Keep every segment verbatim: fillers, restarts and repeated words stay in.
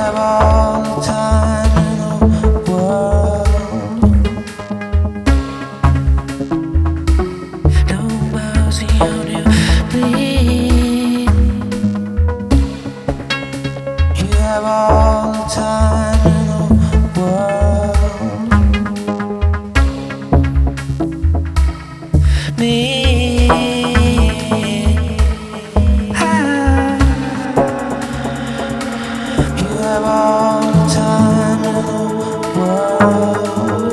have all the time in the world. No mercy on you, please. You have all the time in the world. Me. You have all the time in the world.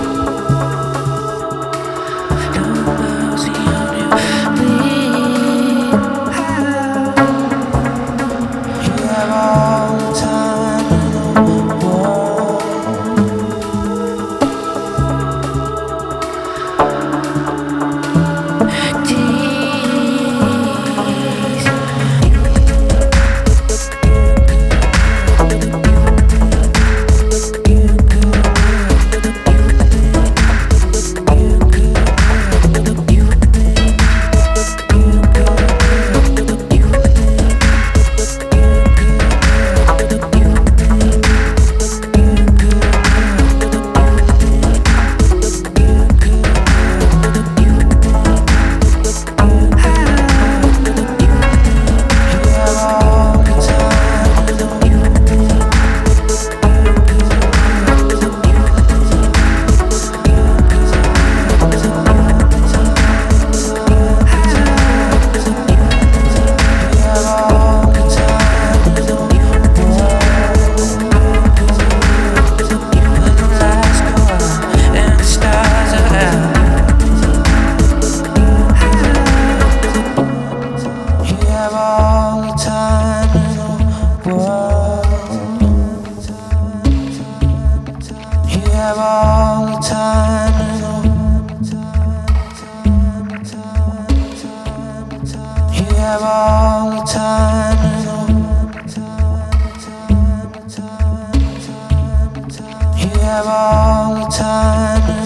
No mercy on you, please. You have all the time in the world. You have all the time in the You have all the time in the You have all the time in